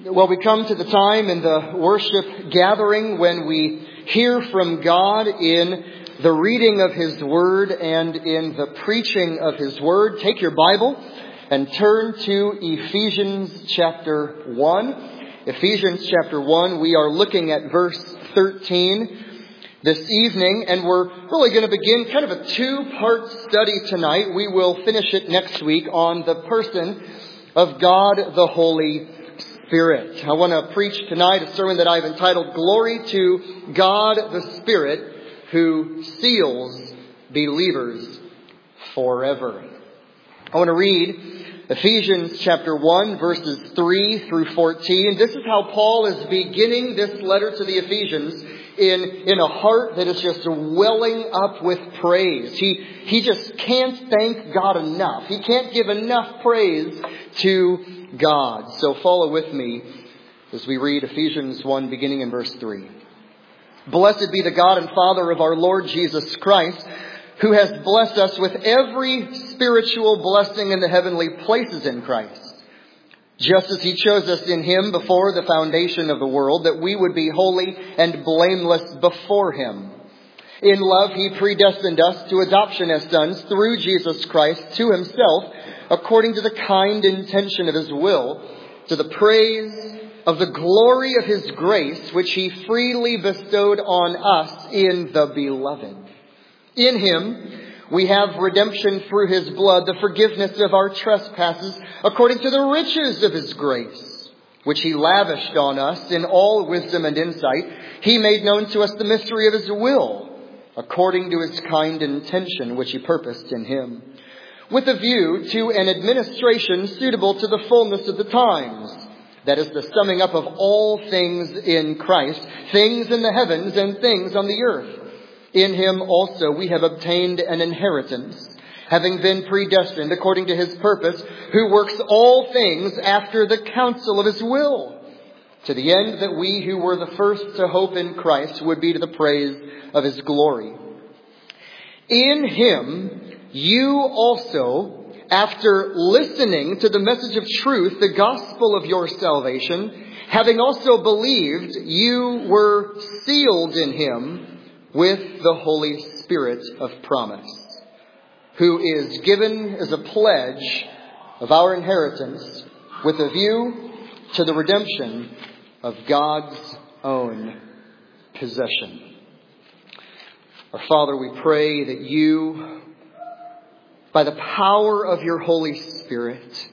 Well, we come to the time in the worship gathering when we hear from God in the reading of His Word and in the preaching of His Word. Take your Bible and turn to Ephesians chapter 1. Ephesians chapter 1, we are looking at verse 13 this evening, and we're really going to begin kind of a two-part study tonight. We will finish it next week on the person of God the Holy Spirit. I want to preach tonight a sermon that I've entitled, Glory to God the Spirit, who seals believers forever. I want to read Ephesians chapter 1, verses 3 through 14. This is how Paul is beginning this letter to the Ephesians in a heart that is just welling up with praise. He just can't thank God enough. He can't give enough praise to God. So follow with me as we read Ephesians 1, beginning in verse 3. Blessed be the God and Father of our Lord Jesus Christ, who has blessed us with every spiritual blessing in the heavenly places in Christ, just as He chose us in Him before the foundation of the world, that we would be holy and blameless before Him. In love, He predestined us to adoption as sons through Jesus Christ to Himself, according to the kind intention of His will, to the praise of the glory of His grace, which He freely bestowed on us in the Beloved. In Him we have redemption through His blood, the forgiveness of our trespasses, according to the riches of His grace, which He lavished on us in all wisdom and insight. He made known to us the mystery of His will, according to His kind intention, which He purposed in Him, with a view to an administration suitable to the fullness of the times. That is the summing up of all things in Christ, things in the heavens and things on the earth. In Him also we have obtained an inheritance, having been predestined according to His purpose, who works all things after the counsel of His will, to the end that we who were the first to hope in Christ would be to the praise of His glory. In Him you also, after listening to the message of truth, the gospel of your salvation, having also believed, you were sealed in Him with the Holy Spirit of promise, who is given as a pledge of our inheritance with a view to the redemption of God's own possession. Our Father, we pray that you, by the power of your Holy Spirit,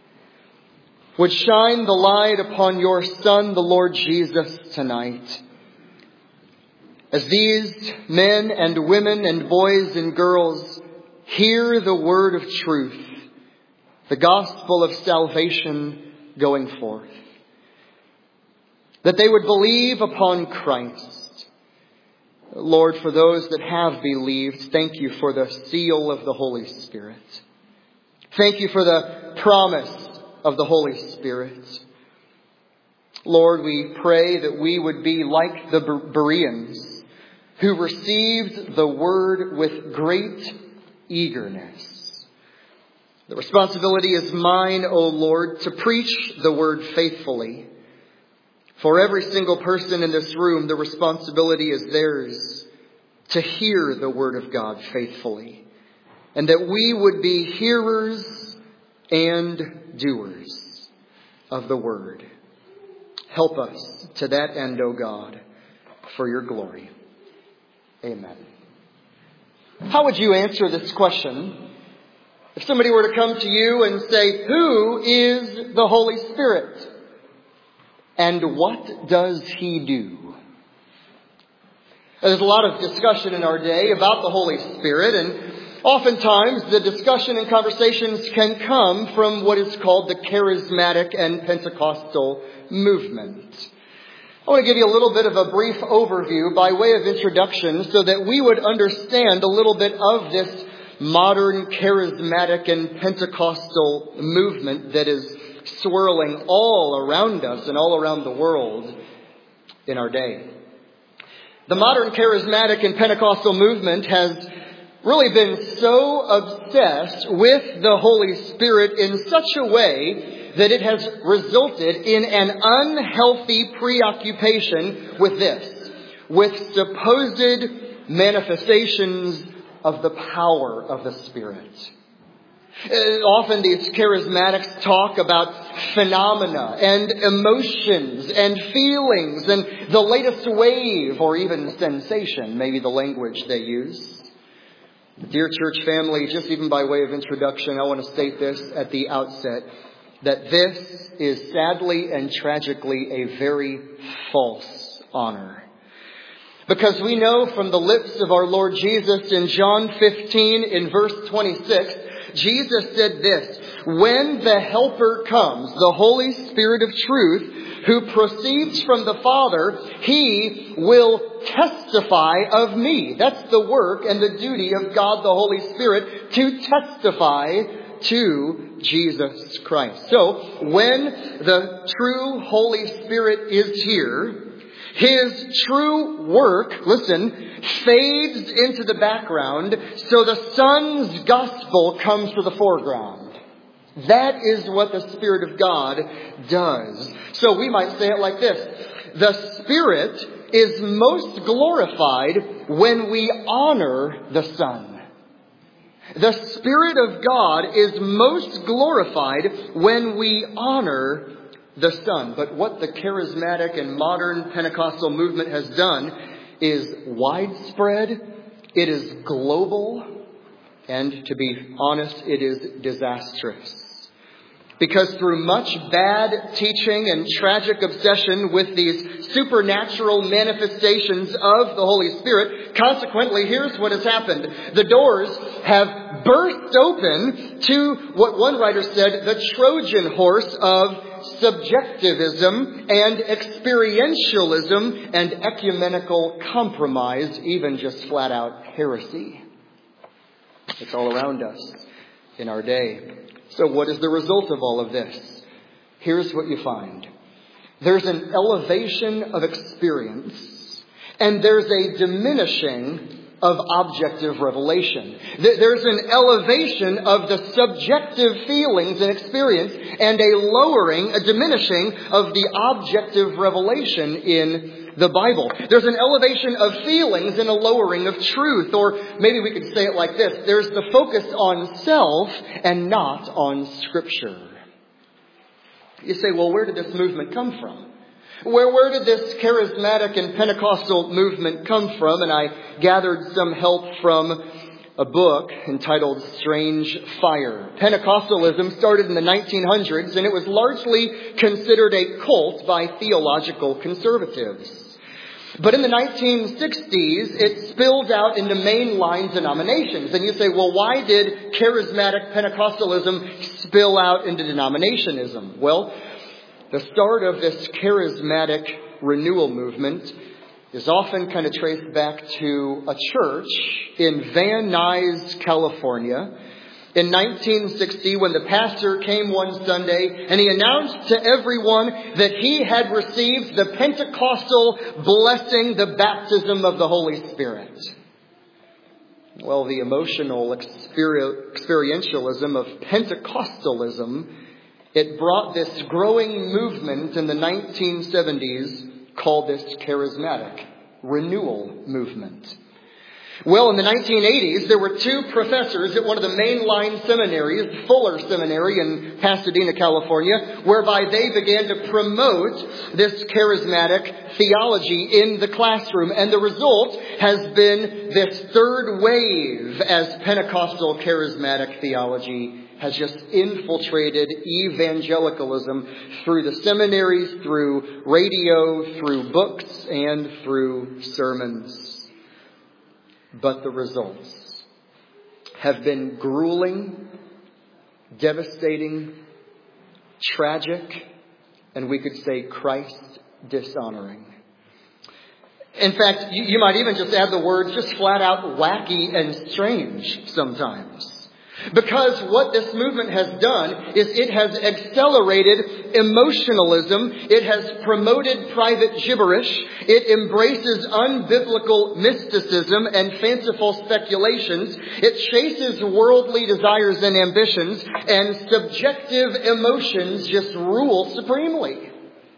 would shine the light upon your Son, the Lord Jesus, tonight. As these men and women and boys and girls hear the word of truth, the gospel of salvation going forth, that they would believe upon Christ. Lord, for those that have believed, thank you for the seal of the Holy Spirit. Thank you for the promise of the Holy Spirit. Lord, we pray that we would be like the Bereans, who received the word with great eagerness. The responsibility is mine, O Lord, to preach the word faithfully. For every single person in this room, the responsibility is theirs to hear the word of God faithfully, and that we would be hearers and doers of the word. Help us to that end, O God, for your glory. Amen. How would you answer this question if somebody were to come to you and say, who is the Holy Spirit? And what does He do? There's a lot of discussion in our day about the Holy Spirit, and oftentimes the discussion and conversations can come from what is called the charismatic and Pentecostal movement. I want to give you a little bit of a brief overview by way of introduction so that we would understand a little bit of this modern charismatic and Pentecostal movement that is swirling all around us and all around the world in our day. The modern charismatic and Pentecostal movement has really been so obsessed with the Holy Spirit in such a way that it has resulted in an unhealthy preoccupation with this, with supposed manifestations of the power of the Spirit. Often these charismatics talk about phenomena and emotions and feelings and the latest wave or even sensation, maybe the language they use. Dear church family, just even by way of introduction, I want to state this at the outset, that this is sadly and tragically a very false honor. Because we know from the lips of our Lord Jesus in John 15 in verse 26, Jesus said this, "When the Helper comes, the Holy Spirit of truth, who proceeds from the Father, He will testify of me." That's the work and the duty of God the Holy Spirit, to testify to Jesus Christ. So, when the true Holy Spirit is here, His true work, listen, fades into the background, so the Son's gospel comes to the foreground. That is what the Spirit of God does. So we might say it like this: the Spirit is most glorified when we honor the Son. The Spirit of God is most glorified when we honor the Son. But what the charismatic and modern Pentecostal movement has done is widespread, it is global, and to be honest, it is disastrous. Because through much bad teaching and tragic obsession with these supernatural manifestations of the Holy Spirit, consequently, here's what has happened. The doors have burst open to what one writer said, the Trojan horse of subjectivism and experientialism and ecumenical compromise, even just flat out heresy. It's all around us in our day. So what is the result of all of this? Here's what you find. There's an elevation of experience, and there's a diminishing of objective revelation. There's an elevation of the subjective feelings and experience, and a lowering, a diminishing of the objective revelation in the Bible. There's an elevation of feelings and a lowering of truth. Or maybe we could say it like this: there's the focus on self and not on Scripture. You say, well, where did this movement come from? Where did this charismatic and Pentecostal movement come from? And I gathered some help from a book entitled Strange Fire. Pentecostalism started in the 1900s, and it was largely considered a cult by theological conservatives. But in the 1960s, it spilled out into mainline denominations. And you say, well, why did charismatic Pentecostalism spill out into denominationism? Well, the start of this charismatic renewal movement is often kind of traced back to a church in Van Nuys, California, in 1960, when the pastor came one Sunday and he announced to everyone that he had received the Pentecostal blessing, the baptism of the Holy Spirit. Well, the emotional experientialism of Pentecostalism, it brought this growing movement in the 1970s called this charismatic renewal movement. Well, in the 1980s, there were two professors at one of the mainline seminaries, Fuller Seminary in Pasadena, California, whereby they began to promote this charismatic theology in the classroom. And the result has been this third wave as Pentecostal charismatic theology has just infiltrated evangelicalism through the seminaries, through radio, through books, and through sermons. But the results have been grueling, devastating, tragic, and we could say Christ dishonoring. In fact, you might even just add the words just flat out wacky and strange sometimes. Because what this movement has done is it has accelerated emotionalism. It has promoted private gibberish. It embraces unbiblical mysticism and fanciful speculations. It chases worldly desires and ambitions, and subjective emotions just rule supremely.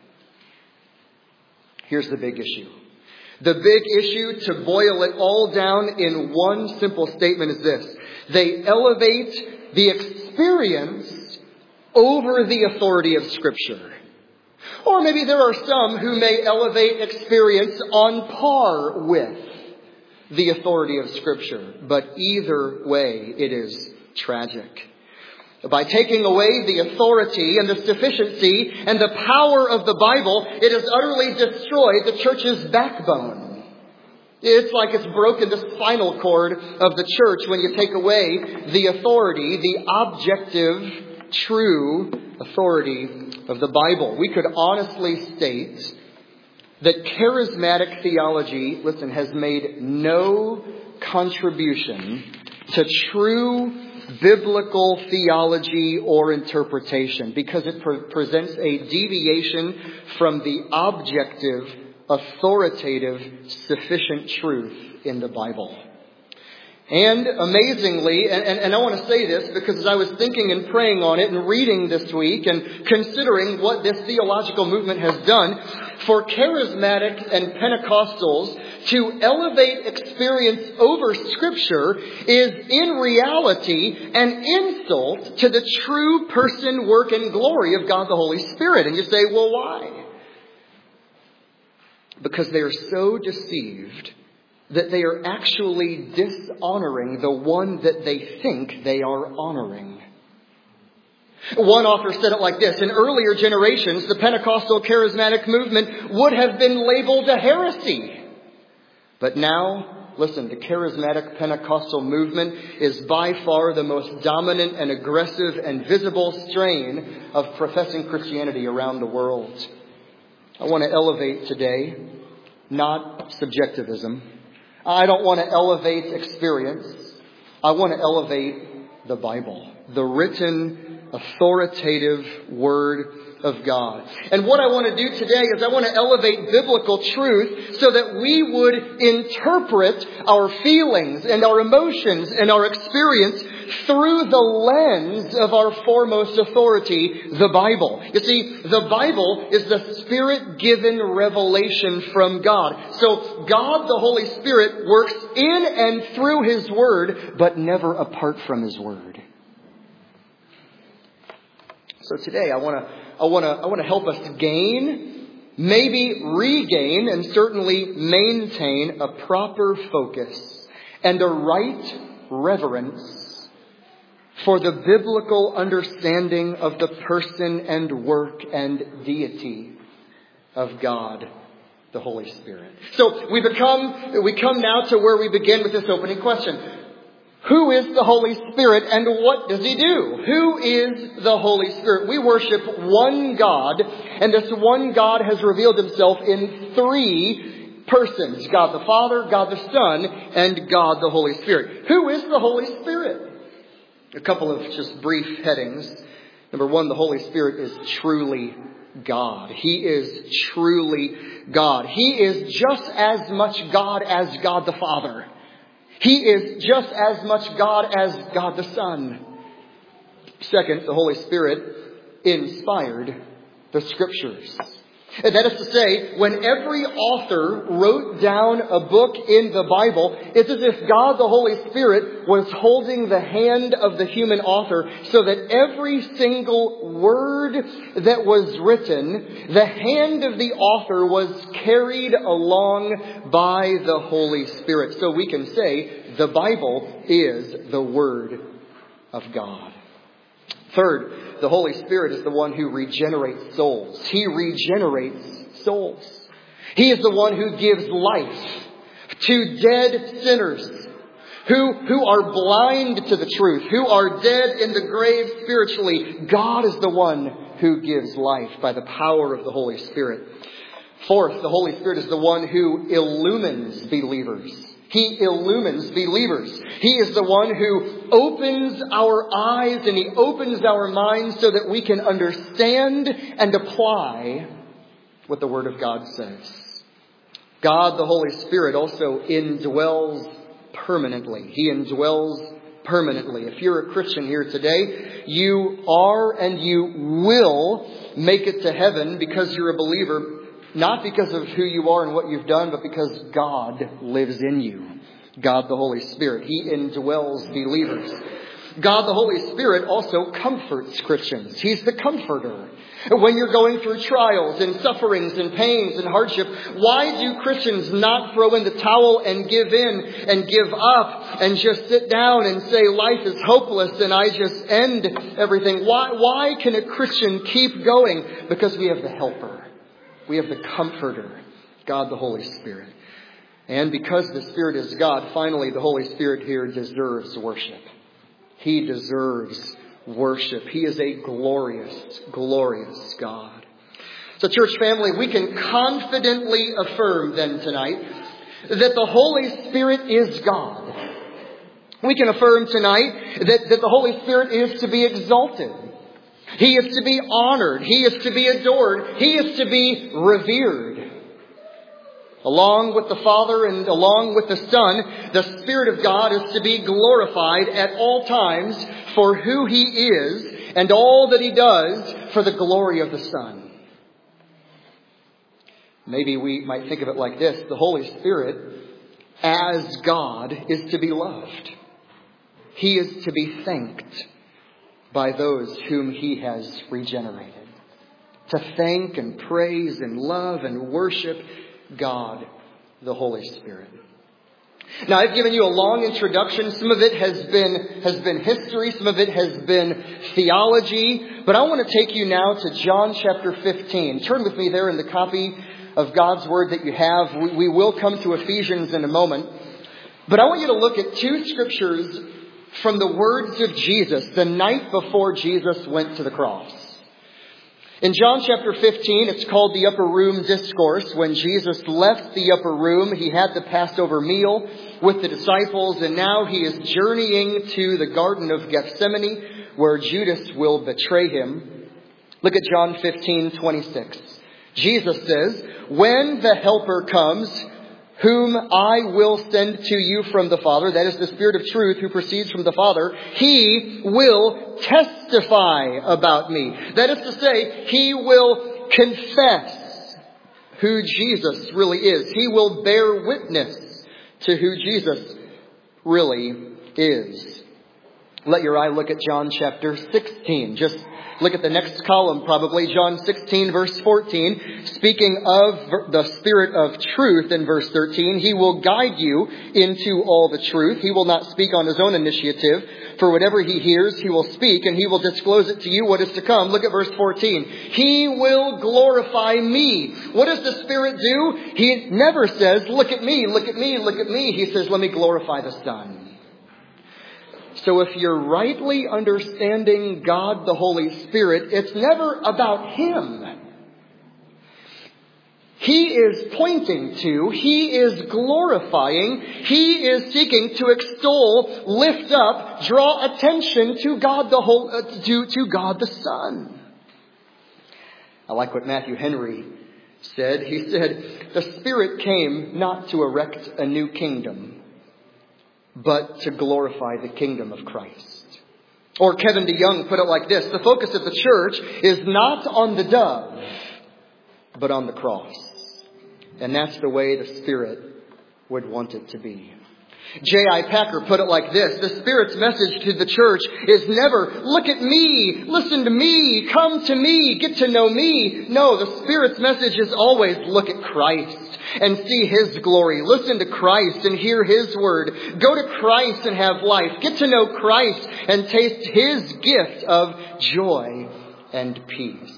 Here's the big issue. The big issue, to boil it all down in one simple statement, is this. They elevate the experience over the authority of Scripture. Or maybe there are some who may elevate experience on par with the authority of Scripture. But either way, it is tragic. By taking away the authority and the sufficiency and the power of the Bible, it has utterly destroyed the church's backbone. It's like it's broken the spinal cord of the church when you take away the authority, the objective, true authority of the Bible. We could honestly state that charismatic theology, listen, has made no contribution to true biblical theology or interpretation, because it presents a deviation from the objective, authoritative, sufficient truth in the Bible. And amazingly, and I want to say this because as I was thinking and praying on it and reading this week and considering what this theological movement has done, for charismatics and Pentecostals to elevate experience over Scripture is in reality an insult to the true person, work, and glory of God the Holy Spirit. And you say, well, why? Because they are so deceived that they are actually dishonoring the one that they think they are honoring. One author said it like this. In earlier generations, the Pentecostal charismatic movement would have been labeled a heresy. But now, listen, the charismatic Pentecostal movement is by far the most dominant and aggressive and visible strain of professing Christianity around the world. I want to elevate today, not subjectivism. I don't want to elevate experience. I want to elevate the Bible, the written, authoritative Word of God. And what I want to do today is I want to elevate biblical truth so that we would interpret our feelings and our emotions and our experience through the lens of our foremost authority, the Bible. You see, the Bible is the Spirit-given revelation from God. So God, the Holy Spirit, works in and through His Word, but never apart from His Word. So today I want to help us gain, maybe regain, and certainly maintain a proper focus and a right reverence for the biblical understanding of the person and work and deity of God, the Holy Spirit. So we come now to where we begin with this opening question. Who is the Holy Spirit and what does He do? Who is the Holy Spirit? We worship one God, and this one God has revealed Himself in three persons. God the Father, God the Son, and God the Holy Spirit. Who is the Holy Spirit? A couple of just brief headings. Number one, the Holy Spirit is truly God. He is truly God. He is just as much God as God the Father. He is just as much God as God the Son. Second, the Holy Spirit inspired the Scriptures. And that is to say, when every author wrote down a book in the Bible, it's as if God the Holy Spirit was holding the hand of the human author so that every single word that was written, the hand of the author was carried along by the Holy Spirit. So we can say the Bible is the Word of God. Third, the Holy Spirit is the one who regenerates souls. He regenerates souls. He is the one who gives life to dead sinners who are blind to the truth, who are dead in the grave spiritually. God is the one who gives life by the power of the Holy Spirit. Fourth, the Holy Spirit is the one who illumines believers. He illumines believers. He is the one who opens our eyes and He opens our minds so that we can understand and apply what the Word of God says. God, the Holy Spirit, also indwells permanently. He indwells permanently. If you're a Christian here today, you are and you will make it to heaven because you're a believer. Not because of who you are and what you've done, but because God lives in you. God the Holy Spirit. He indwells believers. God the Holy Spirit also comforts Christians. He's the comforter. When you're going through trials and sufferings and pains and hardship, why do Christians not throw in the towel and give in and give up and just sit down and say life is hopeless and I just end everything? Why can a Christian keep going? Because we have the helper. We have the comforter, God the Holy Spirit. And because the Spirit is God, finally the Holy Spirit here deserves worship. He deserves worship. He is a glorious, glorious God. So church family, we can confidently affirm then tonight that the Holy Spirit is God. We can affirm tonight that the Holy Spirit is to be exalted. He is to be honored. He is to be adored. He is to be revered. Along with the Father and along with the Son, the Spirit of God is to be glorified at all times for who He is and all that He does for the glory of the Son. Maybe we might think of it like this. The Holy Spirit, as God, is to be loved. He is to be thanked by those whom He has regenerated. To thank and praise and love and worship God, the Holy Spirit. Now, I've given you a long introduction. Some of it has been history. Some of it has been theology. But I want to take you now to John chapter 15. Turn with me there in the copy of God's Word that you have. We will come to Ephesians in a moment. But I want you to look at two scriptures from the words of Jesus the night before Jesus went to the cross. In John chapter 15, it's called the Upper Room Discourse. When Jesus left the upper room, He had the Passover meal with the disciples, and now He is journeying to the Garden of Gethsemane, where Judas will betray Him. Look at John 15:26. Jesus says, "When the Helper comes, whom I will send to you from the Father," that is the Spirit of truth who proceeds from the Father, "He will testify about me." That is to say, He will confess who Jesus really is. He will bear witness to who Jesus really is. Let your eye look at John chapter 16. Just look at the next column probably. John 16 verse 14. Speaking of the Spirit of truth in verse 13. "He will guide you into all the truth. He will not speak on His own initiative. For whatever He hears, He will speak, and He will disclose it to you what is to come." Look at verse 14. "He will glorify me." What does the Spirit do? He never says, "Look at me, look at me, look at me." He says, "Let me glorify the Son." So if you're rightly understanding God the Holy Spirit, it's never about Him. He is pointing to, He is glorifying, He is seeking to extol, lift up, draw attention to God to God the Son. I like what Matthew Henry said. He said, "The Spirit came not to erect a new kingdom, but to glorify the kingdom of Christ." Or Kevin DeYoung put it like this: "The focus of the church is not on the dove, but on the cross." And that's the way the Spirit would want it to be. J.I. Packer put it like this: "The Spirit's message to the church is never, 'Look at me, listen to me, come to me, get to know me.' No, the Spirit's message is always, 'Look at Christ and see His glory. Listen to Christ and hear His word. Go to Christ and have life. Get to know Christ and taste His gift of joy and peace."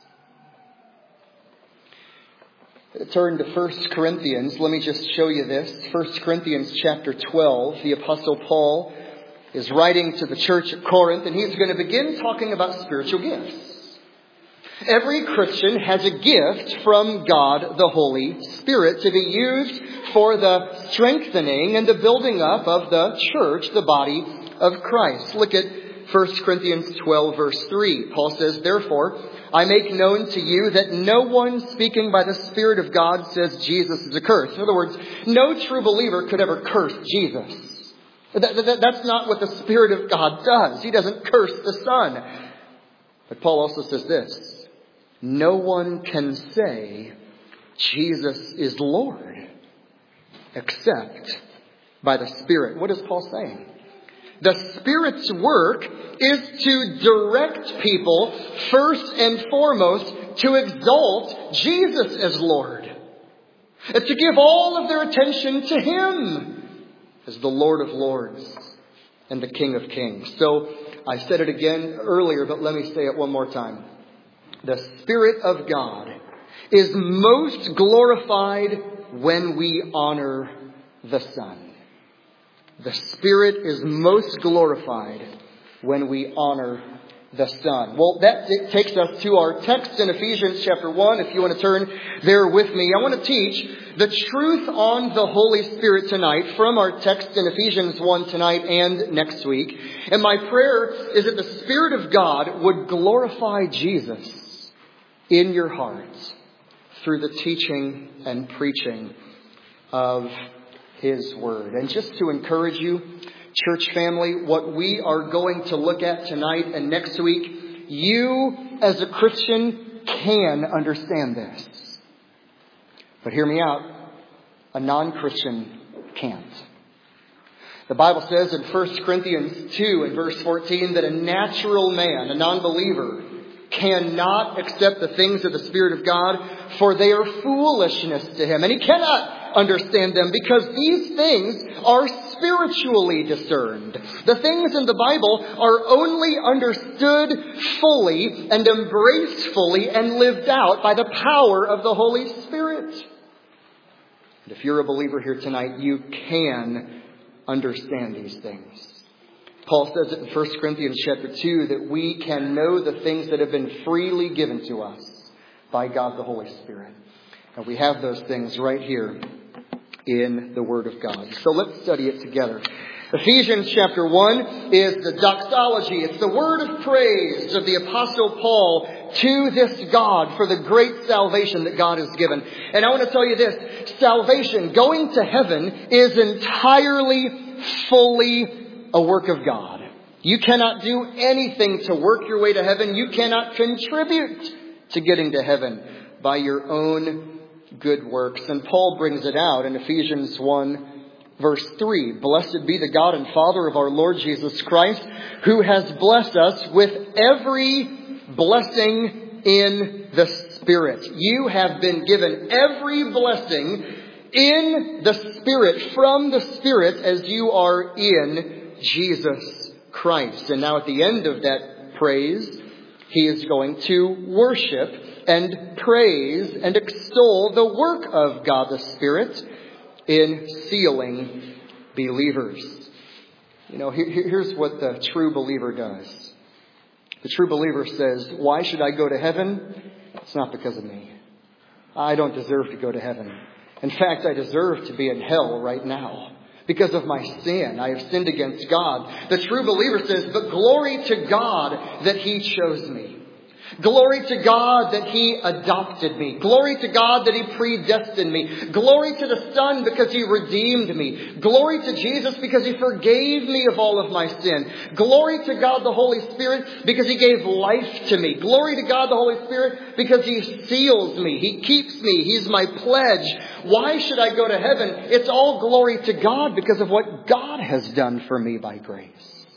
Turn to 1 Corinthians. Let me just show you this. 1 Corinthians chapter 12. The Apostle Paul is writing to the church at Corinth, and he's going to begin talking about spiritual gifts. Every Christian has a gift from God the Holy Spirit to be used for the strengthening and the building up of the church, the body of Christ. Look at 1 Corinthians 12, verse 3. Paul says, "Therefore, I make known to you that no one speaking by the Spirit of God says Jesus is accursed." In other words, no true believer could ever curse Jesus. That's not what the Spirit of God does. He doesn't curse the Son. But Paul also says this, no one can say Jesus is Lord except by the Spirit. What is Paul saying? The Spirit's work is to direct people first and foremost to exalt Jesus as Lord. To give all of their attention to Him as the Lord of Lords and the King of Kings. So I said it again earlier, but let me say it one more time. The Spirit of God is most glorified when we honor the Son. The Spirit is most glorified when we honor the Son. Well, that takes us to our text in Ephesians chapter 1. If you want to turn there with me, I want to teach the truth on the Holy Spirit tonight from our text in Ephesians 1 tonight and next week. And my prayer is that the Spirit of God would glorify Jesus in your hearts through the teaching and preaching of His Word. And just to encourage you, church family, what we are going to look at tonight and next week, you as a Christian can understand this. But hear me out, a non-Christian can't. The Bible says in 1 Corinthians 2 and verse 14 that a natural man, a non-believer, cannot accept the things of the Spirit of God, for they are foolishness to him. And he cannot understand them because these things are spiritually discerned. The things in the Bible are only understood fully and embraced fully and lived out by the power of the Holy Spirit. And if you're a believer here tonight, you can understand these things. Paul says it in 1 Corinthians chapter 2 that we can know the things that have been freely given to us by God the Holy Spirit. And we have those things right here in the Word of God. So let's study it together. Ephesians chapter 1 is the doxology. It's the word of praise of the Apostle Paul to this God for the great salvation that God has given. And I want to tell you this, salvation, going to heaven, is entirely, fully a work of God. You cannot do anything to work your way to heaven. You cannot contribute to getting to heaven by your own good works. And Paul brings it out in Ephesians 1 verse 3. Blessed be the God and Father of our Lord Jesus Christ, who has blessed us with every blessing in the Spirit. You have been given every blessing in the Spirit, from the Spirit, as you are in Jesus Christ. And now at the end of that praise, he is going to worship and praise and extol the work of God the Spirit in sealing believers. You know, here's what the true believer does. The true believer says, why should I go to heaven? It's not because of me. I don't deserve to go to heaven. In fact, I deserve to be in hell right now. Because of my sin, I have sinned against God. The true believer says, but glory to God that He chose me. Glory to God that He adopted me. Glory to God that He predestined me. Glory to the Son because He redeemed me. Glory to Jesus because He forgave me of all of my sin. Glory to God the Holy Spirit because He gave life to me. Glory to God the Holy Spirit because He seals me. He keeps me. He's my pledge. Why should I go to heaven? It's all glory to God because of what God has done for me by grace.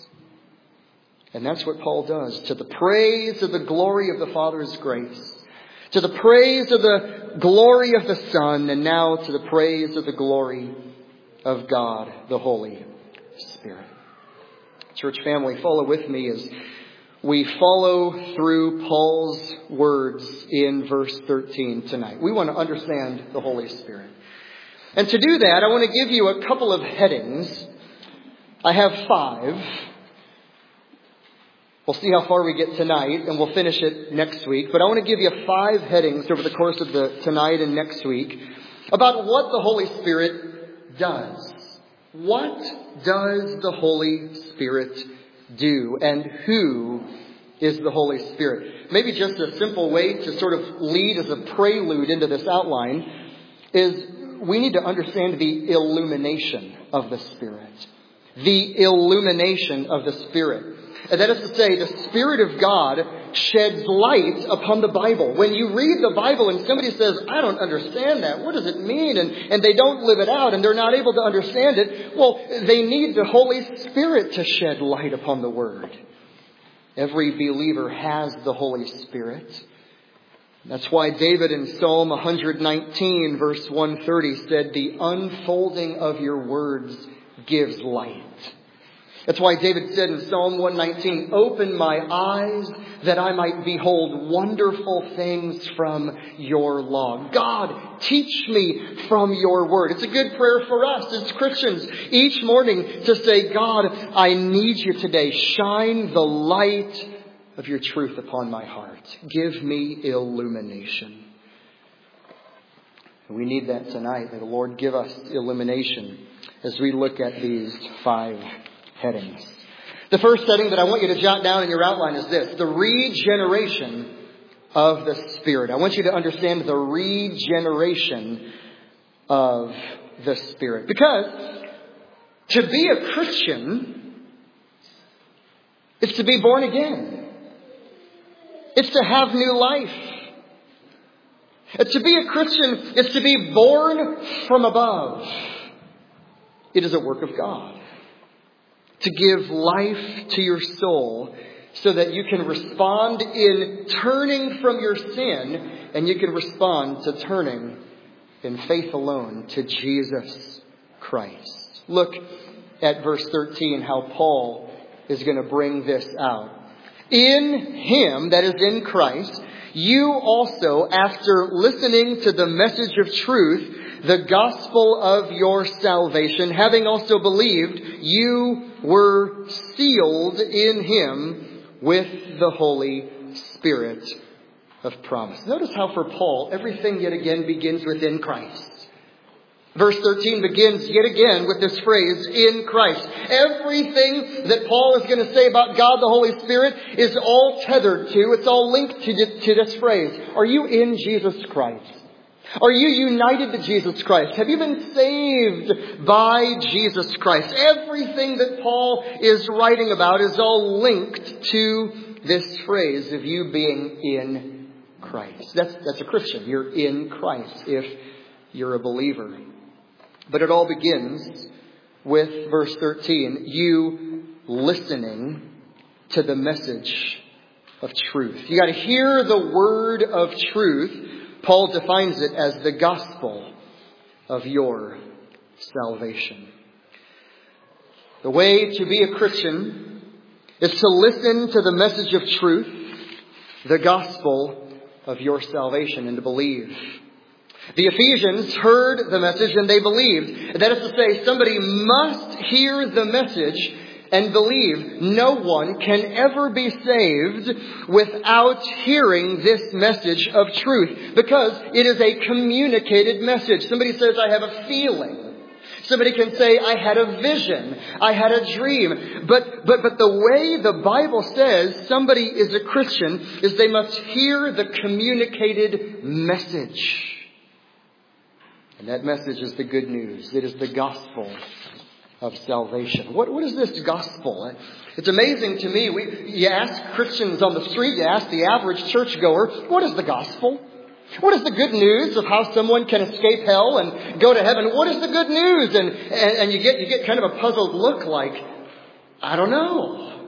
And that's what Paul does. To the praise of the glory of the Father's grace, to the praise of the glory of the Son, and now to the praise of the glory of God, the Holy Spirit. Church family, follow with me as we follow through Paul's words in verse 13 tonight. We want to understand the Holy Spirit. And to do that, I want to give you a couple of headings. I have 5. We'll see how far we get tonight, and we'll finish it next week. But I want to give you 5 headings over the course of tonight and next week about what the Holy Spirit does. What does the Holy Spirit do? And who is the Holy Spirit? Maybe just a simple way to sort of lead as a prelude into this outline is we need to understand the illumination of the Spirit. The illumination of the Spirit. And that is to say, the Spirit of God sheds light upon the Bible. When you read the Bible and somebody says, I don't understand that, what does it mean? And they don't live it out and they're not able to understand it. Well, they need the Holy Spirit to shed light upon the Word. Every believer has the Holy Spirit. That's why David in Psalm 119 verse 130 said, the unfolding of your words gives light. That's why David said in Psalm 119, open my eyes that I might behold wonderful things from your law. God, teach me from your word. It's a good prayer for us as Christians each morning to say, God, I need you today. Shine the light of your truth upon my heart. Give me illumination. We need that tonight. May the Lord give us illumination as we look at these 5 headings. The first heading that I want you to jot down in your outline is this: the regeneration of the Spirit. I want you to understand the regeneration of the Spirit. Because to be a Christian is to be born again. It's to have new life. To be a Christian is to be born from above. It is a work of God to give life to your soul so that you can respond in turning from your sin, and you can respond to turning in faith alone to Jesus Christ. Look at verse 13, how Paul is going to bring this out. In Him, that is in Christ, you also, after listening to the message of truth, the gospel of your salvation, having also believed, you were sealed in Him with the Holy Spirit of promise. Notice how for Paul, everything yet again begins within Christ. Verse 13 begins yet again with this phrase, in Christ. Everything that Paul is going to say about God the Holy Spirit is all tethered to, it's all linked to this phrase. Are you in Jesus Christ? Are you united to Jesus Christ? Have you been saved by Jesus Christ? Everything that Paul is writing about is all linked to this phrase of you being in Christ. That's a Christian. You're in Christ if you're a believer. But it all begins with verse 13. You listening to the message of truth. You got to hear the word of truth. Paul defines it as the gospel of your salvation. The way to be a Christian is to listen to the message of truth, the gospel of your salvation, and to believe. The Ephesians heard the message and they believed. That is to say, somebody must hear the message and believe. No one can ever be saved without hearing this message of truth, because it is a communicated message. Somebody says, I have a feeling. Somebody can say, I had a vision. I had a dream. But the way the Bible says somebody is a Christian is they must hear the communicated message. And that message is the good news. It is the gospel of salvation. What is this gospel? It's amazing to me. You ask Christians on the street, you ask the average churchgoer, what is the gospel? What is the good news of how someone can escape hell and go to heaven? What is the good news? And you get kind of a puzzled look like, I don't know.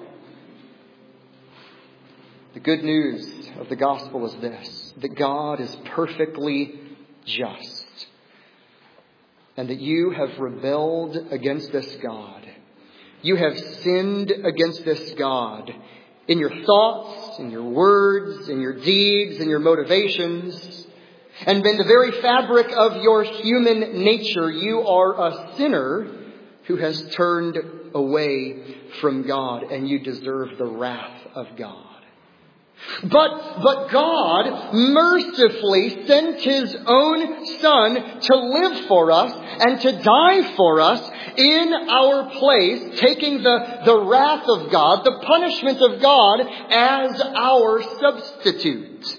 The good news of the gospel is this: that God is perfectly just. And that you have rebelled against this God. You have sinned against this God in your thoughts, in your words, in your deeds, in your motivations. And in the very fabric of your human nature, you are a sinner who has turned away from God, and you deserve the wrath of God. But God mercifully sent His own Son to live for us and to die for us in our place, taking the wrath of God, the punishment of God, as our substitute.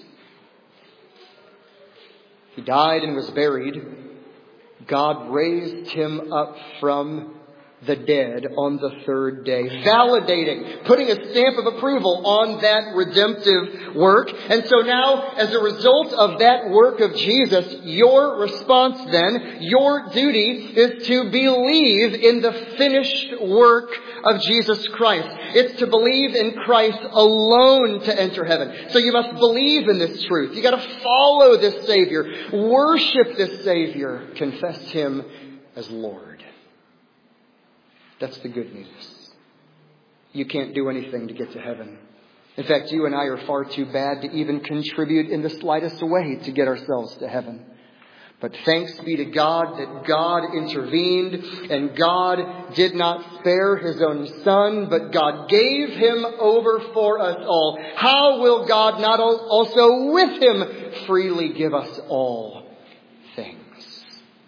He died and was buried. God raised Him up from the dead on the third day, validating, putting a stamp of approval on that redemptive work. And so now, as a result of that work of Jesus, your response then, your duty is to believe in the finished work of Jesus Christ. It's to believe in Christ alone to enter heaven. So you must believe in this truth. You got to follow this Savior, worship this Savior, confess Him as Lord. That's the good news. You can't do anything to get to heaven. In fact, you and I are far too bad to even contribute in the slightest way to get ourselves to heaven. But thanks be to God that God intervened, and God did not spare His own Son, but God gave Him over for us all. How will God not also with Him freely give us all things?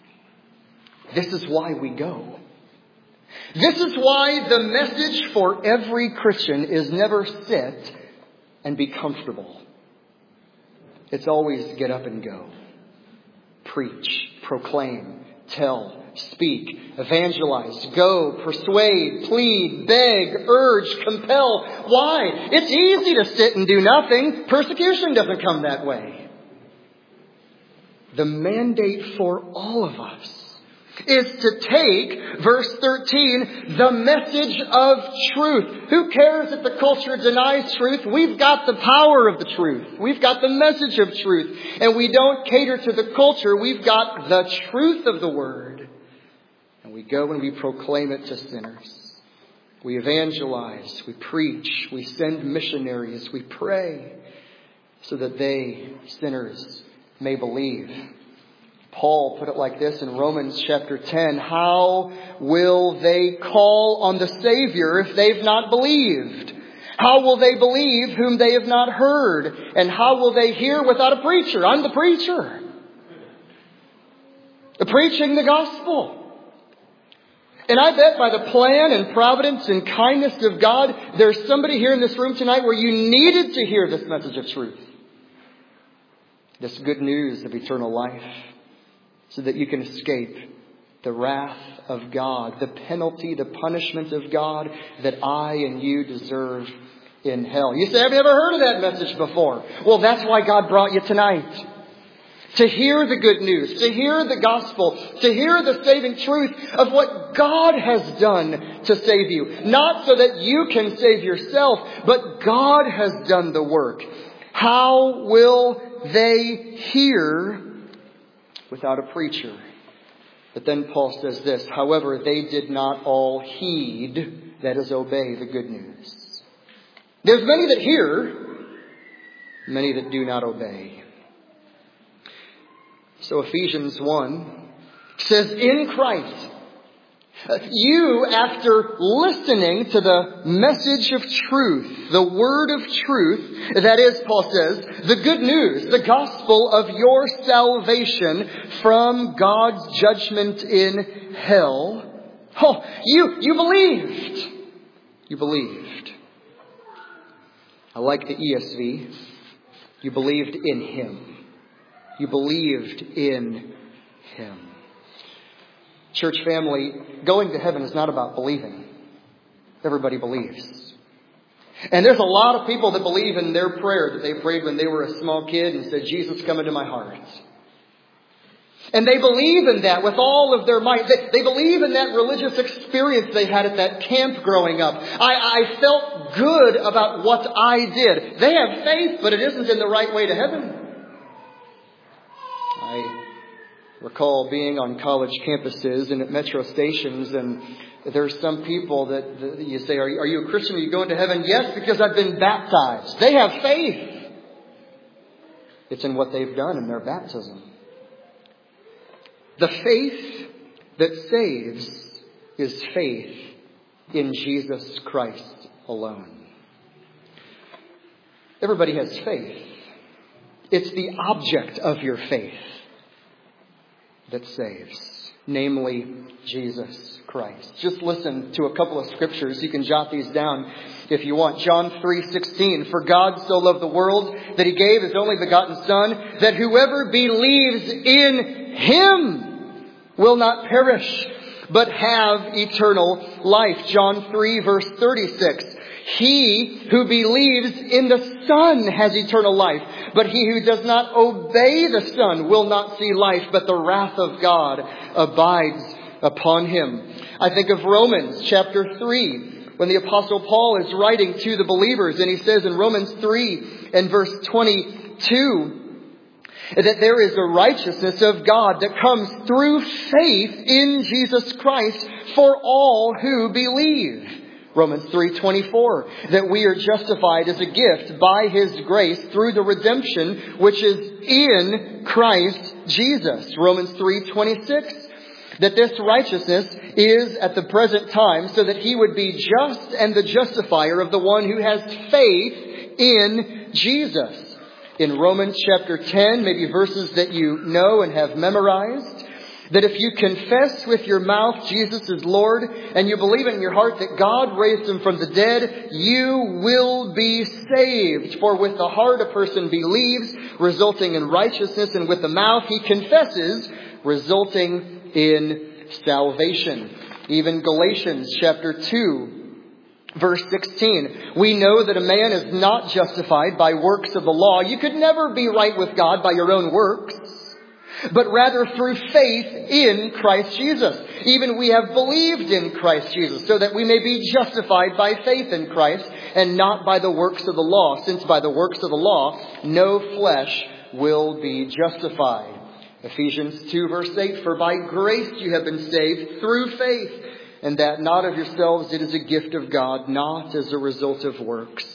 This is why we go. This is why the message for every Christian is never sit and be comfortable. It's always get up and go. Preach, proclaim, tell, speak, evangelize, go, persuade, plead, beg, urge, compel. Why? It's easy to sit and do nothing. Persecution doesn't come that way. The mandate for all of us is to take, verse 13, the message of truth. Who cares if the culture denies truth? We've got the power of the truth. We've got the message of truth. And we don't cater to the culture. We've got the truth of the Word. And we go and we proclaim it to sinners. We evangelize. We preach. We send missionaries. We pray so that they, sinners, may believe. Paul put it like this in Romans chapter 10. How will they call on the Savior if they've not believed? How will they believe whom they have not heard? And how will they hear without a preacher? I'm the preacher. Preaching the gospel. And I bet by the plan and providence and kindness of God, there's somebody here in this room tonight where you needed to hear this message of truth. This good news of eternal life. So that you can escape the wrath of God, the penalty, the punishment of God that I and you deserve in hell. You say, I've never heard of that message before. Well, that's why God brought you tonight. To hear the good news, to hear the gospel, to hear the saving truth of what God has done to save you. Not so that you can save yourself, but God has done the work. How will they hear without a preacher? But then Paul says this, however, they did not all heed, that is, obey the good news. There's many that hear, many that do not obey. So Ephesians 1 says, in Christ, you, after listening to the message of truth, the word of truth, that is, Paul says, the good news, the gospel of your salvation from God's judgment in hell. Oh, you believed. You believed. I like the ESV. You believed in Him. You believed in Him. Church family, going to heaven is not about believing. Everybody believes. And there's a lot of people that believe in their prayer that they prayed when they were a small kid and said, Jesus, come into my heart. And they believe in that with all of their might. They believe in that religious experience they had at that camp growing up. I felt good about what I did. They have faith, but it isn't in the right way to heaven. I recall being on college campuses and at metro stations, and there's some people that you say, are you a Christian? Are you going to heaven? Yes, because I've been baptized. They have faith. It's in what they've done in their baptism. The faith that saves is faith in Jesus Christ alone. Everybody has faith. It's the object of your faith that saves, namely Jesus Christ. Just listen to a couple of scriptures. You can jot these down if you want. John 3:16. For God so loved the world that He gave His only begotten Son, that whoever believes in Him will not perish, but have eternal life. John 3 verse 36. He who believes in the Son has eternal life, but he who does not obey the Son will not see life, but the wrath of God abides upon him. I think of Romans chapter 3, when the Apostle Paul is writing to the believers, and he says in Romans 3 and verse 22, that there is a righteousness of God that comes through faith in Jesus Christ for all who believe. Romans 3:24, that we are justified as a gift by His grace through the redemption which is in Christ Jesus. Romans 3:26, that this righteousness is at the present time so that He would be just and the justifier of the one who has faith in Jesus. In Romans chapter 10, maybe verses that you know and have memorized, that if you confess with your mouth Jesus is Lord and you believe in your heart that God raised Him from the dead, you will be saved. For with the heart a person believes, resulting in righteousness, and with the mouth he confesses, resulting in salvation. Even Galatians chapter 2, verse 16. We know that a man is not justified by works of the law. You could never be right with God by your own works, but rather through faith in Christ Jesus. Even we have believed in Christ Jesus, so that we may be justified by faith in Christ and not by the works of the law, since by the works of the law no flesh will be justified. Ephesians 2 verse 8, for by grace you have been saved through faith, and that not of yourselves, it is a gift of God, not as a result of works,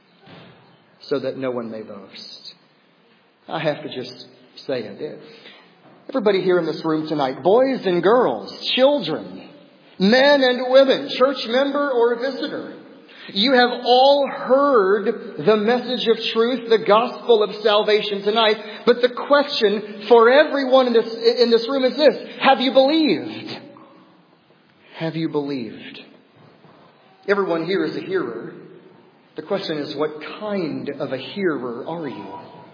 so that no one may boast. I have to just say it. Everybody here in this room tonight, boys and girls, children, men and women, church member or visitor, you have all heard the message of truth, the gospel of salvation tonight. But the question for everyone in this room is this: have you believed? Have you believed? Everyone here is a hearer. The question is, what kind of a hearer are you?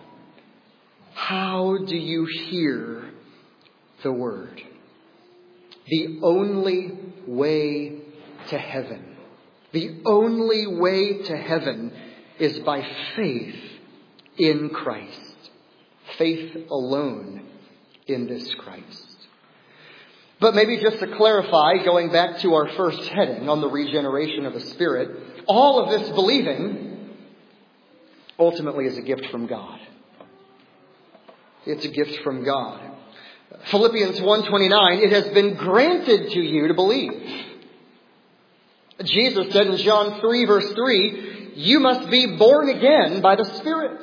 How do you hear the Word? The only way to heaven. The only way to heaven is by faith in Christ. Faith alone in this Christ. But maybe just to clarify, going back to our first heading on the regeneration of the Spirit, all of this believing ultimately is a gift from God. It's a gift from God. Philippians 1:29, it has been granted to you to believe. Jesus said in John 3 verse 3, you must be born again by the Spirit.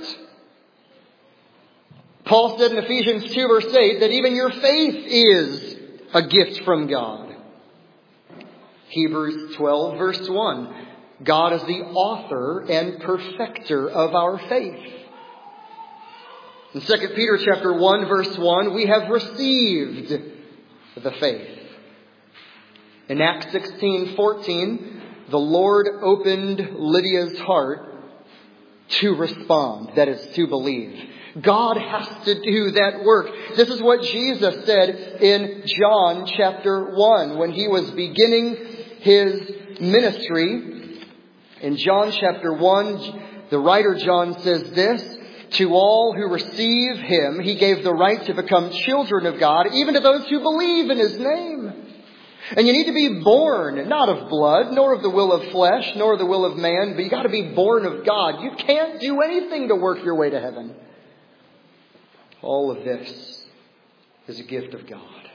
Paul said in Ephesians 2 verse 8 that even your faith is a gift from God. Hebrews 12 verse 1, God is the author and perfecter of our faith. In 2 Peter chapter 1 verse 1, we have received the faith. In Acts 16:14, the Lord opened Lydia's heart to respond, that is, to believe. God has to do that work. This is what Jesus said in John chapter 1 when He was beginning His ministry. In John chapter 1, the writer John says this: to all who receive Him, He gave the right to become children of God, even to those who believe in His name. And you need to be born, not of blood, nor of the will of flesh, nor of the will of man, but you got to be born of God. You can't do anything to work your way to heaven. All of this is a gift of God.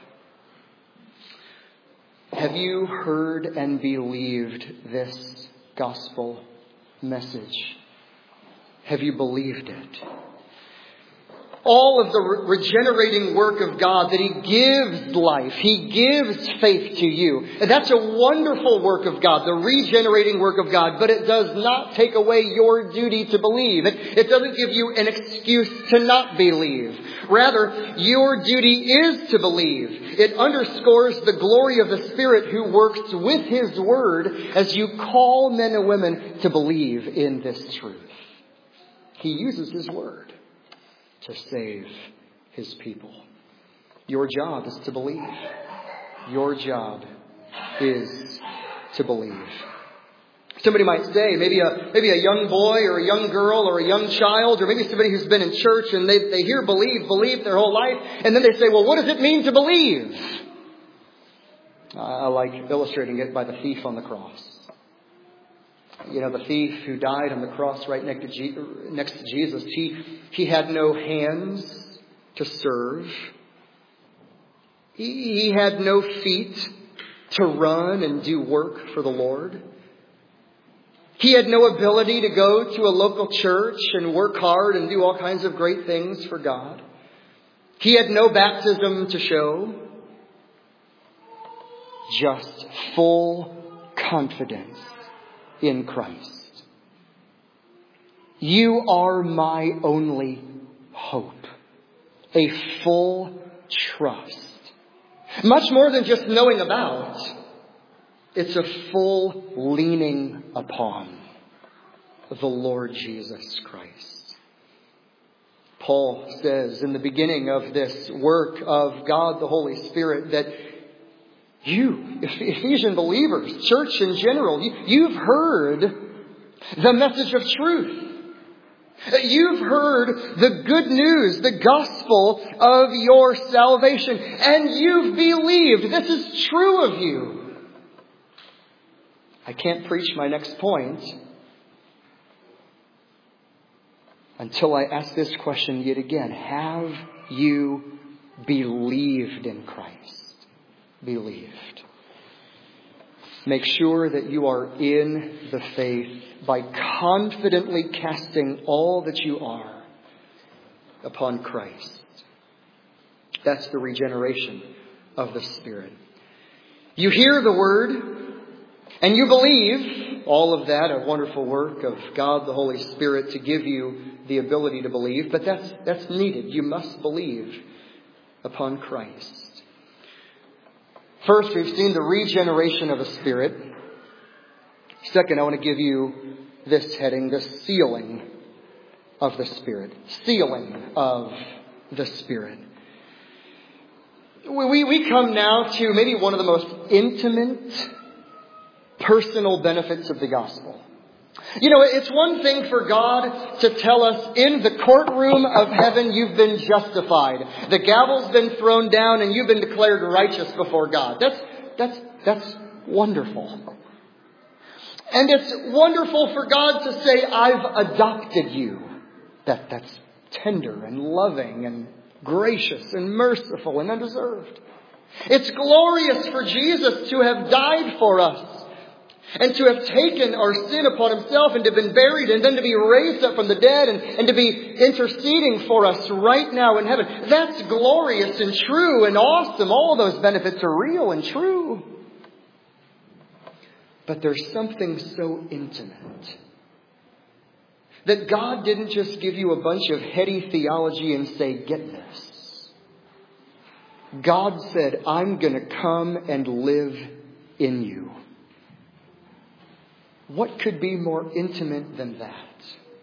Have you heard and believed this gospel message? Have you believed it? all of the regenerating work of God, that He gives life. He gives faith to you. And that's a wonderful work of God, the regenerating work of God. But it does not take away your duty to believe. It doesn't give you an excuse to not believe. Rather, your duty is to believe. It underscores the glory of the Spirit who works with His Word as you call men and women to believe in this truth. He uses His Word to save His people. Your job is to believe. Your job is to believe. Somebody might say, maybe a young boy or a young girl or a young child, or maybe somebody who's been in church and they hear believe their whole life, and then they say, well, what does it mean to believe? I like illustrating it by the thief on the cross. You know, the thief who died on the cross right next to Jesus, he had no hands to serve. He had no feet to run and do work for the Lord. He had no ability to go to a local church and work hard and do all kinds of great things for God. He had no baptism to show. Just full confidence in Christ. You are my only hope. A full trust. Much more than just knowing about. It's a full leaning upon the Lord Jesus Christ. Paul says in the beginning of this work of God the Holy Spirit that you, Ephesian believers, church in general, you've heard the message of truth. You've heard the good news, the gospel of your salvation, and you've believed. This is true of you. I can't preach my next point until I ask this question yet again. Have you believed in Christ? Believed. Make sure that you are in the faith by confidently casting all that you are upon Christ. That's the regeneration of the Spirit. You hear the Word and you believe. All of that, a wonderful work of God the Holy Spirit to give you the ability to believe. But that's needed. You must believe upon Christ. First, we've seen the regeneration of the Spirit. Second, I want to give you this heading, the sealing of the Spirit. Sealing of the Spirit. We come now to maybe one of the most intimate, personal benefits of the gospel. You know, it's one thing for God to tell us in the courtroom of heaven you've been justified. The gavel's been thrown down and you've been declared righteous before God. That's wonderful. And it's wonderful for God to say, I've adopted you. That's tender and loving and gracious and merciful and undeserved. It's glorious for Jesus to have died for us. And to have taken our sin upon Himself and to have been buried and then to be raised up from the dead and to be interceding for us right now in heaven. That's glorious and true and awesome. All those benefits are real and true. But there's something so intimate that God didn't just give you a bunch of heady theology and say, get this. God said, I'm going to come and live in you. What could be more intimate than that?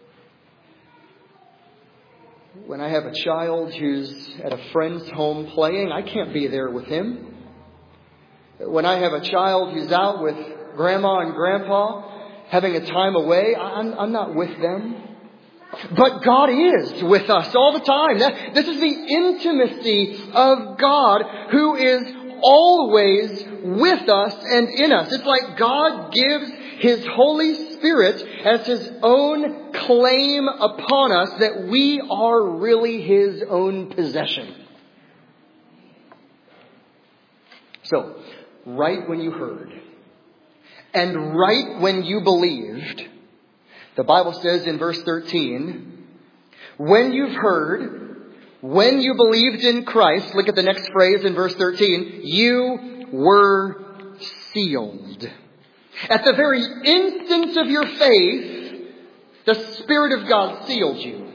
When I have a child who's at a friend's home playing, I can't be there with him. When I have a child who's out with grandma and grandpa having a time away, I'm not with them. But God is with us all the time. This is the intimacy of God who is always with us and in us. It's like God gives His Holy Spirit as His own claim upon us that we are really His own possession. So, right when you heard and right when you believed, the Bible says in verse 13, when you've heard, when you believed in Christ, look at the next phrase in verse 13, you were sealed. At the very instant of your faith, the Spirit of God sealed you.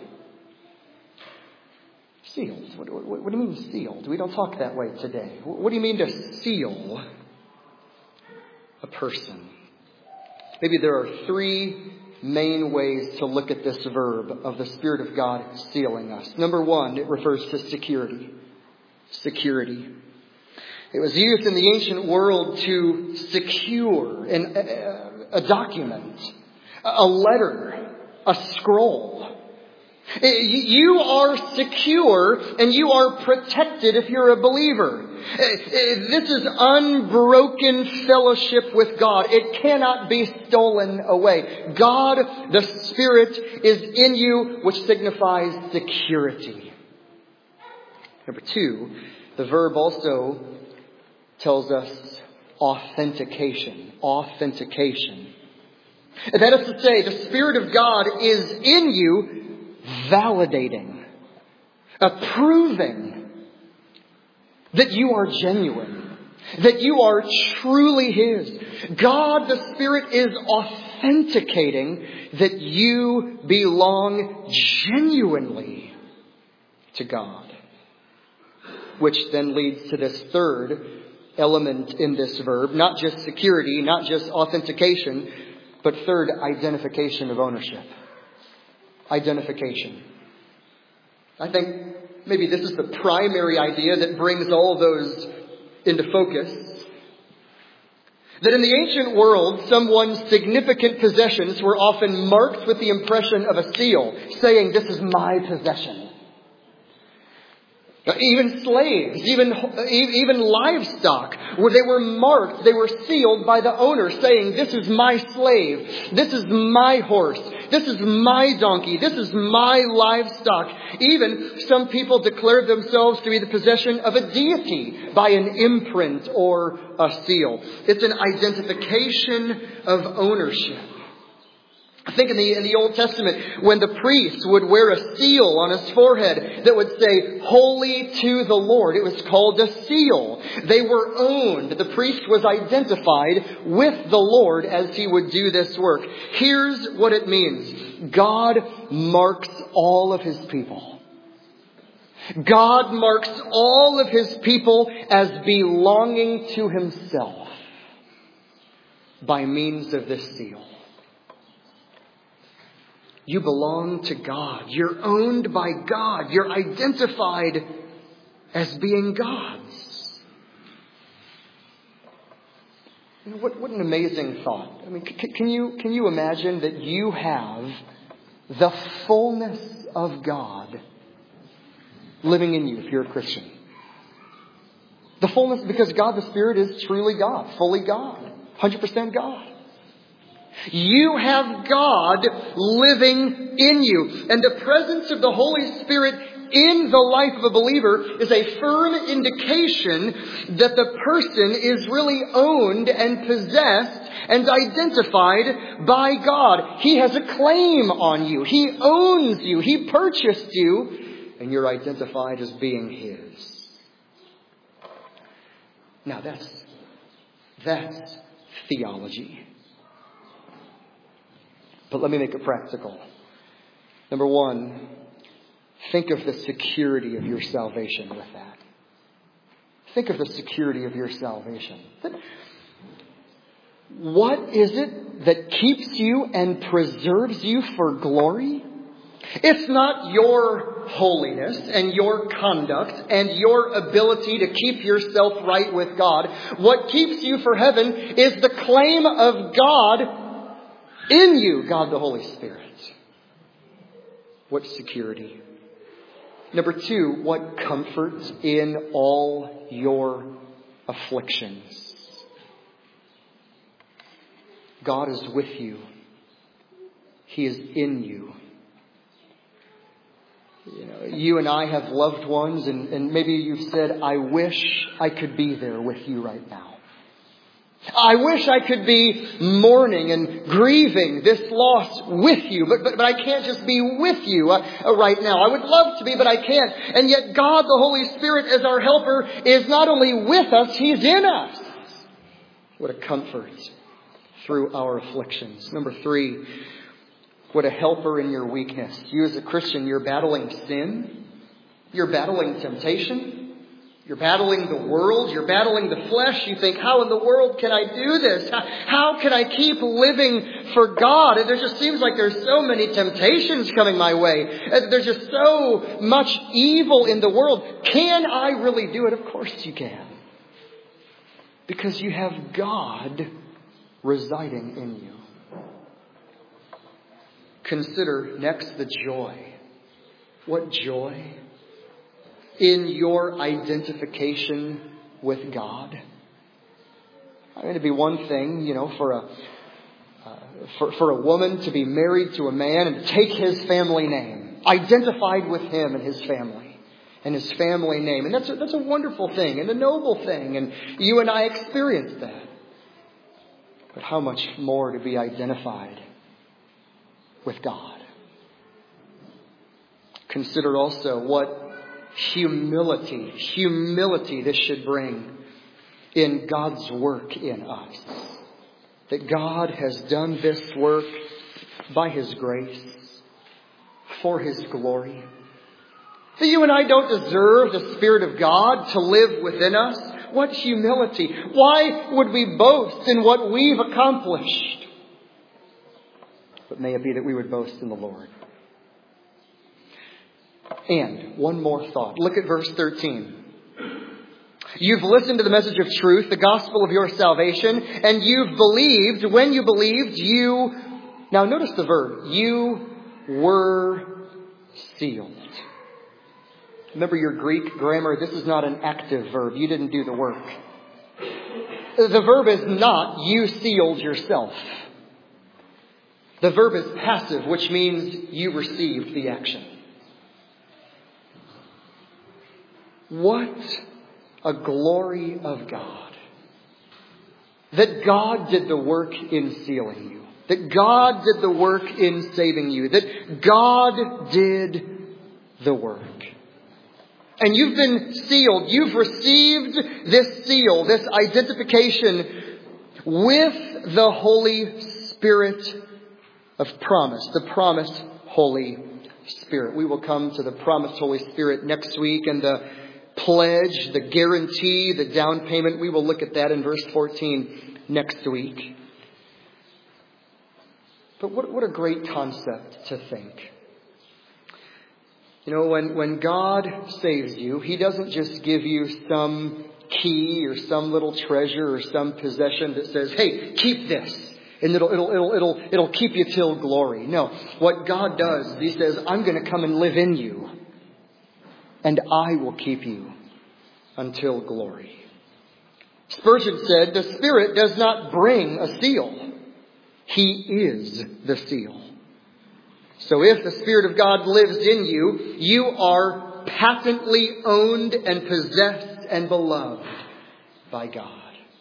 Sealed? What do you mean sealed? We don't talk that way today. What do you mean to seal a person? Maybe there are three main ways to look at this verb of the Spirit of God sealing us. Number one, it refers to security. Security. It was used in the ancient world to secure a document, a letter, a scroll. You are secure and you are protected if you're a believer. This is unbroken fellowship with God. It cannot be stolen away. God, the Spirit, is in you, which signifies security. Number two, the verb also tells us authentication. Authentication. That is to say, the Spirit of God is in you, validating, approving that you are genuine, that you are truly His. God, the Spirit, is authenticating that you belong genuinely to God. Which then leads to this third element in this verb, not just security, not just authentication, but third, identification of ownership. Identification. I think maybe this is the primary idea that brings all those into focus. That in the ancient world, someone's significant possessions were often marked with the impression of a seal, saying, "This is my possession." Even slaves, even livestock, where they were marked, they were sealed by the owner, saying, "This is my slave, this is my horse, this is my donkey, this is my livestock." Even some people declared themselves to be the possession of a deity by an imprint or a seal. It's an identification of ownership. I think in the Old Testament, when the priest would wear a seal on his forehead that would say, "Holy to the Lord," it was called a seal. They were owned. The priest was identified with the Lord as he would do this work. Here's what it means. God marks all of His people. God marks all of His people as belonging to Himself by means of this seal. You belong to God. You're owned by God. You're identified as being God's. What an amazing thought. I mean, can you imagine that you have the fullness of God living in you if you're a Christian? The fullness, because God the Spirit is truly God, fully God, 100% God. You have God living in you. And the presence of the Holy Spirit in the life of a believer is a firm indication that the person is really owned and possessed and identified by God. He has a claim on you. He owns you. He purchased you. And you're identified as being His. Now that's theology. But let me make it practical. Number one, think of the security of your salvation with that. Think of the security of your salvation. What is it that keeps you and preserves you for glory? It's not your holiness and your conduct and your ability to keep yourself right with God. What keeps you for heaven is the claim of God in you, God the Holy Spirit. What security. Number two, what comforts in all your afflictions. God is with you. He is in you. You and I have loved ones, and maybe you've said, "I wish I could be there with you right now." I wish I could be mourning and grieving this loss with you, but I can't just be with you right now. I would love to be, but I can't. And yet God, the Holy Spirit, as our helper, is not only with us, He's in us. What a comfort through our afflictions. Number 3, what a helper in your weakness. You as a Christian, you're battling sin. You're battling temptation. You're battling the world. You're battling the flesh. You think, how in the world can I do this? How can I keep living for God? And there just seems like there's so many temptations coming my way. There's just so much evil in the world. Can I really do it? Of course you can. Because you have God residing in you. Consider next the joy. What joy in your identification with God. I mean, it'd be one thing, for a woman to be married to a man and to take his family name, identified with him and his family name. And that's a wonderful thing and a noble thing. And you and I experience that. But how much more to be identified with God. Consider also what humility this should bring in God's work in us. That God has done this work by His grace, for His glory. That you and I don't deserve the Spirit of God to live within us. What humility. Why would we boast in what we've accomplished? But may it be that we would boast in the Lord. And one more thought. Look at verse 13. You've listened to the message of truth, the gospel of your salvation, and you've believed. When you believed, now notice the verb. You were sealed. Remember your Greek grammar. This is not an active verb. You didn't do the work. The verb is not you sealed yourself. The verb is passive, which means you received the action. What a glory of God. That God did the work in sealing you. That God did the work in saving you. That God did the work. And you've been sealed. You've received this seal, this identification with the Holy Spirit of promise. The promised Holy Spirit. We will come to the promised Holy Spirit next week, and the pledge, the guarantee, the down payment. We will look at that in verse 14 next week. But what a great concept to think. When God saves you, He doesn't just give you some key or some little treasure or some possession that says, hey, keep this. And it'll keep you till glory. No. What God does is He says, I'm going to come and live in you. And I will keep you until glory. Spurgeon said, the Spirit does not bring a seal. He is the seal. So if the Spirit of God lives in you, you are patently owned and possessed and beloved by God.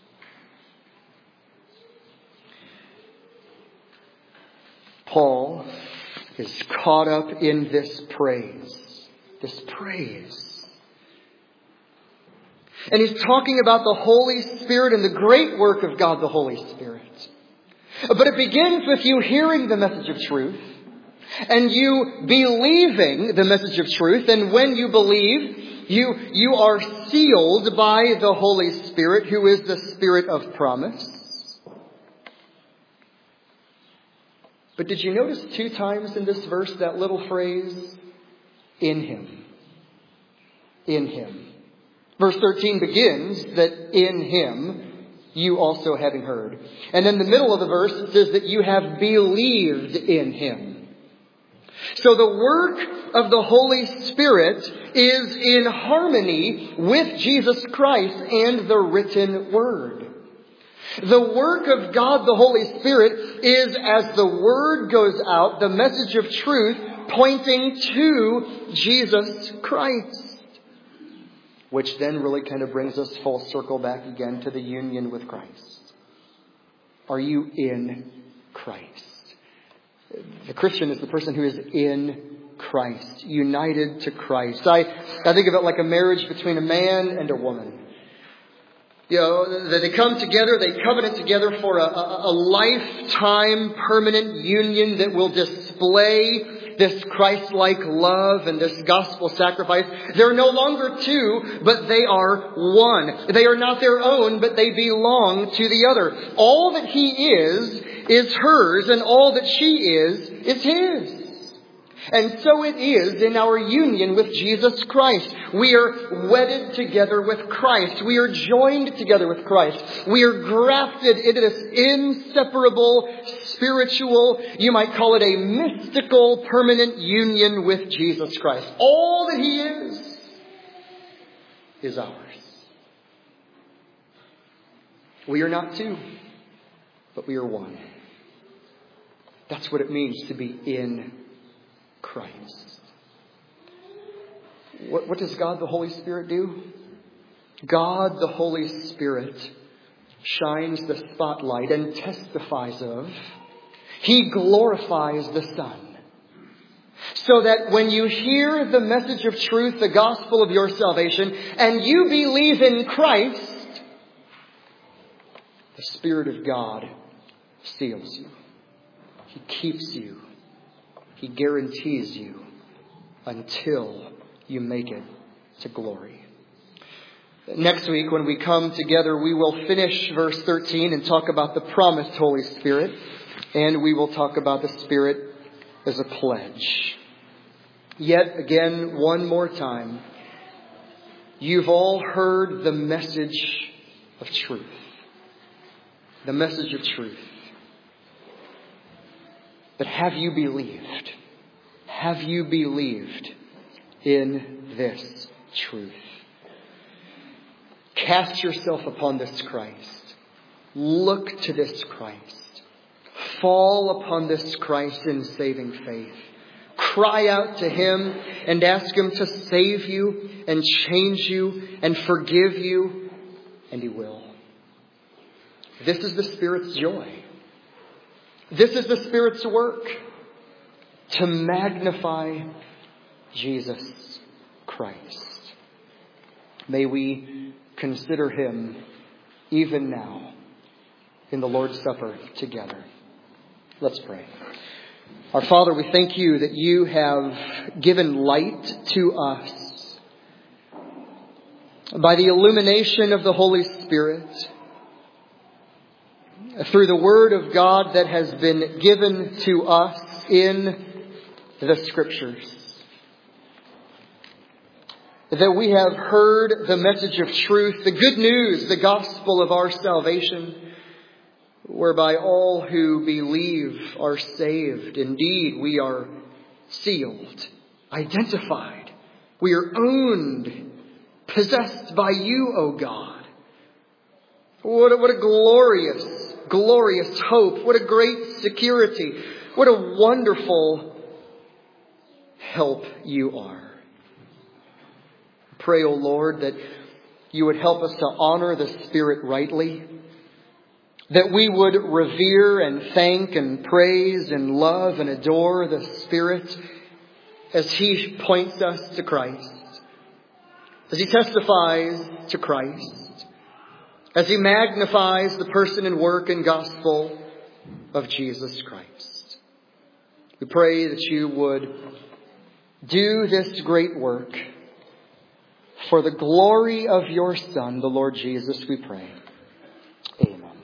Paul is caught up in this praise. This praise. And he's talking about the Holy Spirit and the great work of God, the Holy Spirit. But it begins with you hearing the message of truth and you believing the message of truth. And when you believe, you are sealed by the Holy Spirit, who is the Spirit of promise. But did you notice 2 times in this verse that little phrase? In Him. In Him. Verse 13 begins that in Him you also having heard. And in the middle of the verse it says that you have believed in Him. So the work of the Holy Spirit is in harmony with Jesus Christ and the written Word. The work of God, the Holy Spirit, is as the Word goes out, the message of truth, pointing to Jesus Christ. Which then really kind of brings us full circle back again to the union with Christ. Are you in Christ? The Christian is the person who is in Christ, united to Christ. I think of it like a marriage between a man and a woman. You know, they come together, they covenant together for a lifetime permanent union that will display this Christ-like love and this gospel sacrifice. They're no longer two, but they are one. They are not their own, but they belong to the other. All that he is hers, and all that she is his. And so it is in our union with Jesus Christ. We are wedded together with Christ. We are joined together with Christ. We are grafted into this inseparable, spiritual, you might call it a mystical, permanent union with Jesus Christ. All that he is ours. We are not two, but we are one. That's what it means to be in Christ. What does God the Holy Spirit do? God the Holy Spirit shines the spotlight and testifies of. He glorifies the Son. So that when you hear the message of truth, the gospel of your salvation, and you believe in Christ, the Spirit of God seals you. He keeps you. He guarantees you until you make it to glory. Next week, when we come together, we will finish verse 13 and talk about the promised Holy Spirit. And we will talk about the Spirit as a pledge. Yet again, one more time, you've all heard the message of truth. The message of truth. But have you believed? Have you believed in this truth? Cast yourself upon this Christ. Look to this Christ. Fall upon this Christ in saving faith. Cry out to Him and ask Him to save you and change you and forgive you, and He will. This is the Spirit's joy. This is the Spirit's work, to magnify Jesus Christ. May we consider Him even now in the Lord's Supper together. Let's pray. Our Father, we thank you that you have given light to us by the illumination of the Holy Spirit, through the Word of God that has been given to us in the Scriptures. That we have heard the message of truth, the good news, the gospel of our salvation, whereby all who believe are saved. Indeed, we are sealed, identified. We are owned, possessed by you, O God. What a glorious hope. What a great security. What a wonderful help you are. Pray, O Lord, that you would help us to honor the Spirit rightly. That we would revere and thank and praise and love and adore the Spirit as He points us to Christ. As He testifies to Christ. As He magnifies the person and work and gospel of Jesus Christ. We pray that you would do this great work for the glory of your Son, the Lord Jesus, we pray.